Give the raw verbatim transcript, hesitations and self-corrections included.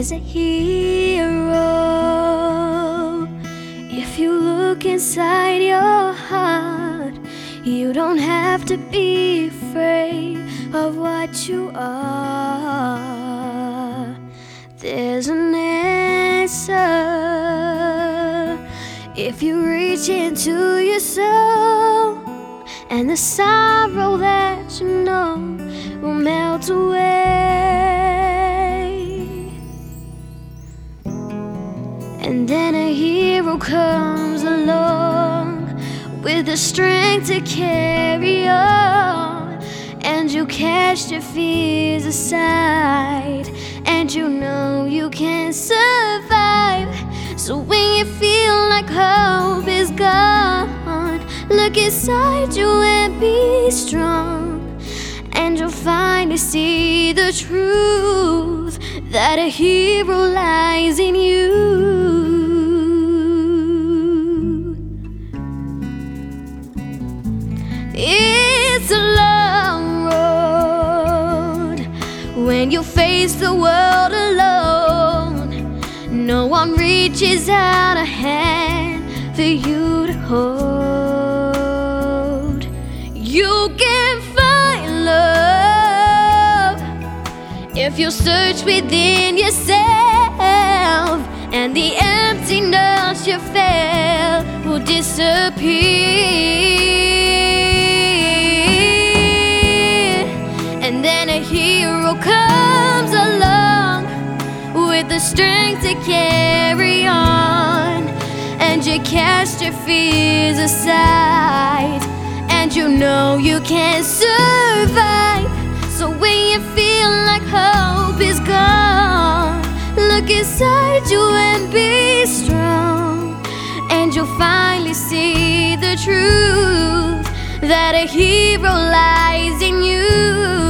there's a hero. If you look inside your heart, you don't have to be afraid of what you are. There's an answer if you reach into your soul, and the sorrow that you know will melt away. And then a hero comes along with the strength to carry on, and you cast your fears aside, and you know you can survive. So when you feel like hope is gone, look inside you and be strong, and you'll finally see the truth that a hero lies in you. It's a long road when you face the world alone. No one reaches out a hand for you to hold. You can find love if you search within yourself, and the emptiness you felt will disappear. And then a hero comes along with the strength to carry on, and you cast your fears aside, and you know you can survive. So when you feel like hope is gone, look inside you and be strong, and you'll finally see the truth that a hero lies in you.